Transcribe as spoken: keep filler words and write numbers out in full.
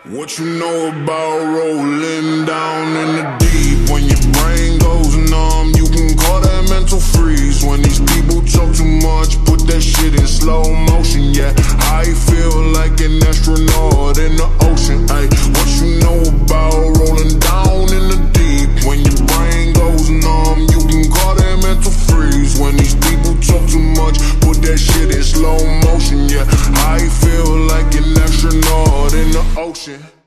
What you know about rolling down in the deep? When your brain goes numb, you can call that mental freeze. When these people talk too much, put that shit in slow motion. Yeah, I feel like an astronaut in the ocean. Ay, what you know about rolling down in the deep? When your brain goes numb, you can call that mental freeze. When these people talk too much, put that shit in slow motion. Yeah, I feel like an astronaut in the ocean.